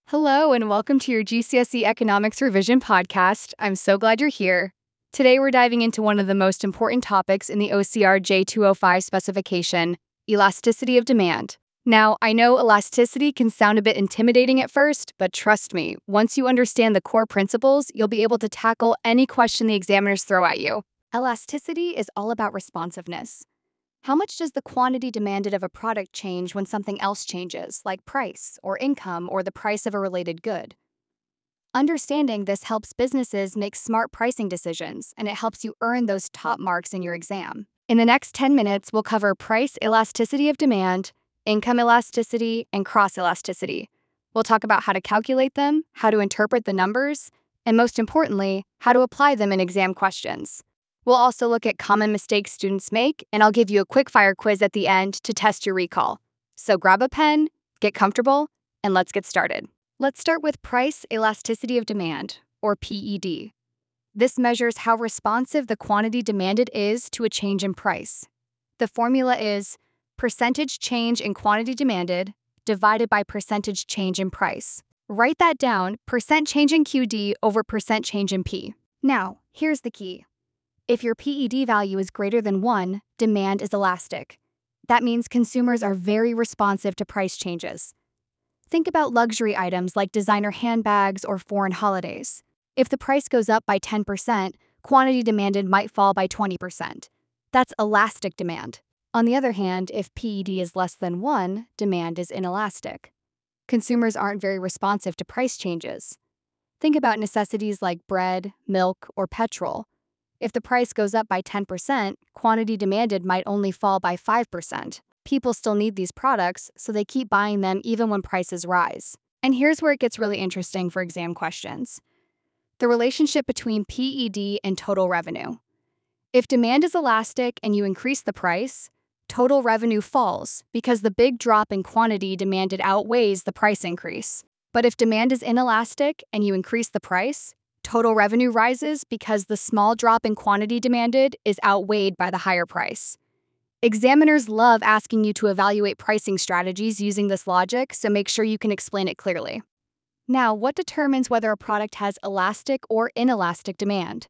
Hello, and welcome to your GCSE Economics Revision podcast. I'm so glad you're here. Today, we're diving into one of the most important topics in the OCR J205 specification, elasticity of demand. Now, I know elasticity can sound a bit intimidating at first, but trust me, once you understand the core principles, you'll be able to tackle any question the examiners throw at you. Elasticity is all about responsiveness. How much does the quantity demanded of a product change when something else changes, like price, or income, or the price of a related good? Understanding this helps businesses make smart pricing decisions, and it helps you earn those top marks in your exam. In the next 10 minutes, we'll cover price elasticity of demand, income elasticity, and cross elasticity. We'll talk about how to calculate them, how to interpret the numbers, and most importantly, how to apply them in exam questions. We'll also look at common mistakes students make, and I'll give you a quick fire quiz at the end to test your recall. So grab a pen, get comfortable, and let's get started. Let's start with price elasticity of demand, or PED. This measures how responsive the quantity demanded is to a change in price. The formula is percentage change in quantity demanded divided by percentage change in price. Write that down, percent change in QD over percent change in P. Now, here's the key. If your PED value is greater than 1, demand is elastic. That means consumers are very responsive to price changes. Think about luxury items like designer handbags or foreign holidays. If the price goes up by 10%, quantity demanded might fall by 20%. That's elastic demand. On the other hand, if PED is less than 1, demand is inelastic. Consumers aren't very responsive to price changes. Think about necessities like bread, milk, or petrol. If the price goes up by 10%, quantity demanded might only fall by 5%. People still need these products, so they keep buying them even when prices rise. And here's where it gets really interesting for exam questions. The relationship between PED and total revenue. If demand is elastic and you increase the price, total revenue falls because the big drop in quantity demanded outweighs the price increase. But if demand is inelastic and you increase the price, total revenue rises because the small drop in quantity demanded is outweighed by the higher price. Examiners love asking you to evaluate pricing strategies using this logic, so make sure you can explain it clearly. Now, what determines whether a product has elastic or inelastic demand?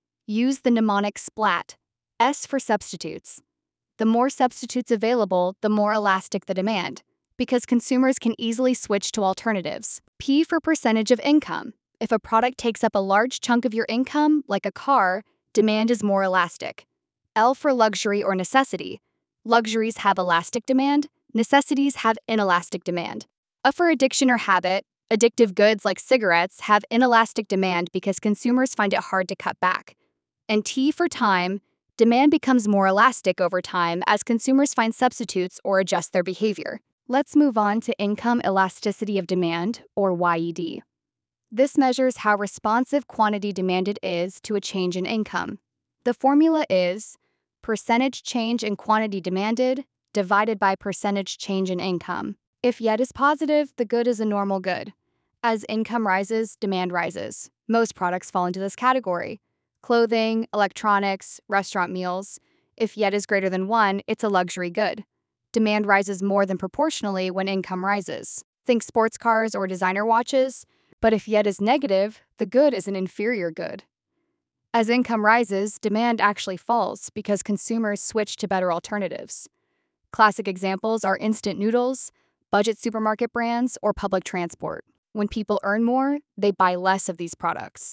Use the mnemonic SPLAT, S for substitutes. The more substitutes available, the more elastic the demand, because consumers can easily switch to alternatives. P for percentage of income. If a product takes up a large chunk of your income, like a car, demand is more elastic. L for luxury or necessity. Luxuries have elastic demand, necessities have inelastic demand. A for addiction or habit. Addictive goods like cigarettes have inelastic demand because consumers find it hard to cut back. And T for time. Demand becomes more elastic over time as consumers find substitutes or adjust their behavior. Let's move on to income elasticity of demand, or YED. This measures how responsive quantity demanded is to a change in income. The formula is percentage change in quantity demanded divided by percentage change in income. If YED is positive, the good is a normal good. As income rises, demand rises. Most products fall into this category. Clothing, electronics, restaurant meals. If YED is greater than 1, it's a luxury good. Demand rises more than proportionally when income rises. Think sports cars or designer watches. But if YED is negative, the good is an inferior good. As income rises, demand actually falls because consumers switch to better alternatives. Classic examples are instant noodles, budget supermarket brands, or public transport. When people earn more, they buy less of these products.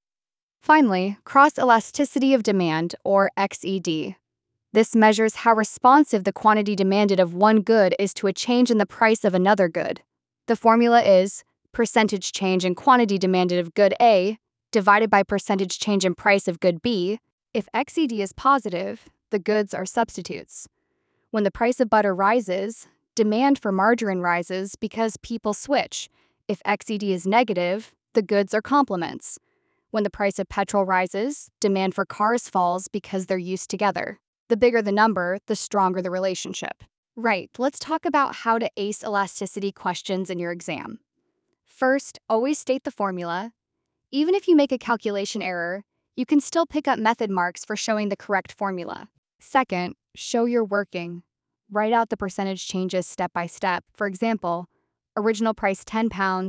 Finally, cross-elasticity of demand, or XED. This measures how responsive the quantity demanded of one good is to a change in the price of another good. The formula is percentage change in quantity demanded of good A divided by percentage change in price of good B. If XED is positive, the goods are substitutes. When the price of butter rises, demand for margarine rises because people switch. If XED is negative, the goods are complements. When the price of petrol rises, demand for cars falls because they're used together. The bigger the number, the stronger the relationship. Right, let's talk about how to ace elasticity questions in your exam. First, always state the formula. Even if you make a calculation error, you can still pick up method marks for showing the correct formula. Second, show your working. Write out the percentage changes step by step. For example, original price £10,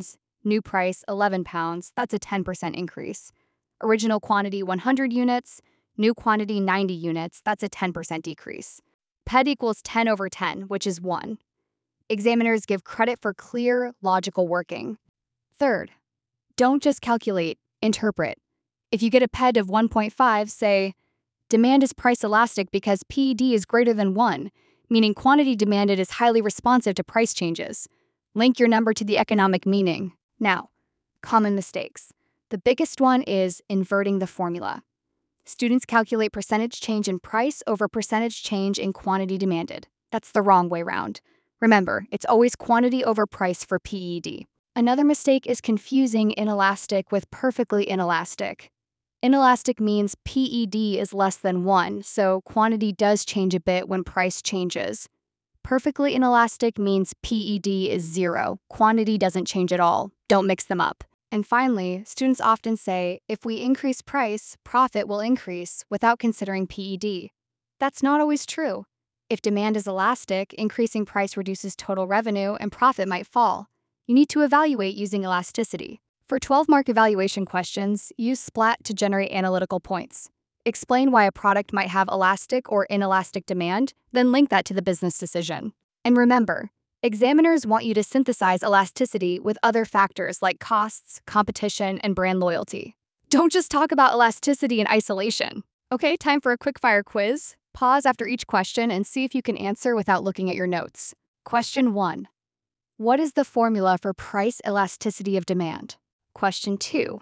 New price, 11 pounds, that's a 10% increase. Original quantity, 100 units. New quantity, 90 units, that's a 10% decrease. PED equals 10 over 10, which is 1. Examiners give credit for clear, logical working. Third, don't just calculate, interpret. If you get a PED of 1.5, say, demand is price elastic because PED is greater than 1, meaning quantity demanded is highly responsive to price changes. Link your number to the economic meaning. Now, common mistakes. The biggest one is inverting the formula. Students calculate percentage change in price over percentage change in quantity demanded. That's the wrong way round. Remember, it's always quantity over price for PED. Another mistake is confusing inelastic with perfectly inelastic. Inelastic means PED is less than 1, so quantity does change a bit when price changes. Perfectly inelastic means PED is 0, quantity doesn't change at all. Don't mix them up. And finally, students often say, if we increase price, profit will increase without considering PED. That's not always true. If demand is elastic, increasing price reduces total revenue and profit might fall. You need to evaluate using elasticity. For 12-mark evaluation questions, use SPLAT to generate analytical points. Explain why a product might have elastic or inelastic demand, then link that to the business decision. And remember, examiners want you to synthesize elasticity with other factors like costs, competition, and brand loyalty. Don't just talk about elasticity in isolation. Okay, time for a quick-fire quiz. Pause after each question and see if you can answer without looking at your notes. Question 1. What is the formula for price elasticity of demand? Question 2.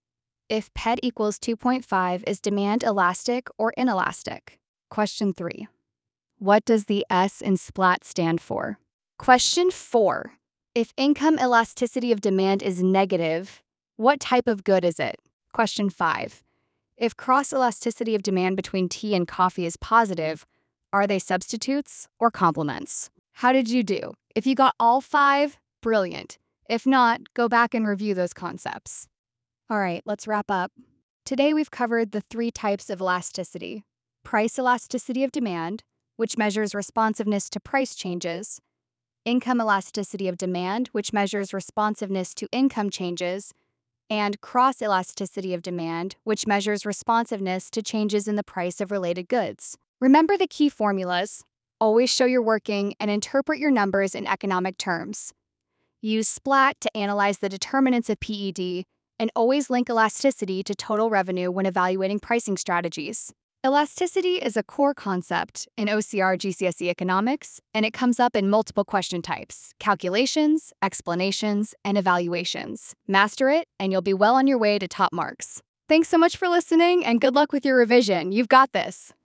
If PED equals 2.5, is demand elastic or inelastic? Question 3. What does the S in SPLAT stand for? Question 4. If income elasticity of demand is negative, what type of good is it? Question 5. If cross-elasticity of demand between tea and coffee is positive, are they substitutes or complements? How did you do? If you got all 5, brilliant. If not, go back and review those concepts. All right, let's wrap up. Today we've covered the 3 types of elasticity. Price elasticity of demand, which measures responsiveness to price changes. Income elasticity of demand, which measures responsiveness to income changes. And cross-elasticity of demand, which measures responsiveness to changes in the price of related goods. Remember the key formulas. Always show your working and interpret your numbers in economic terms. Use SPLAT to analyze the determinants of PED, and always link elasticity to total revenue when evaluating pricing strategies. Elasticity is a core concept in OCR GCSE economics, and it comes up in multiple question types: calculations, explanations, and evaluations. Master it, and you'll be well on your way to top marks. Thanks so much for listening, and good luck with your revision. You've got this.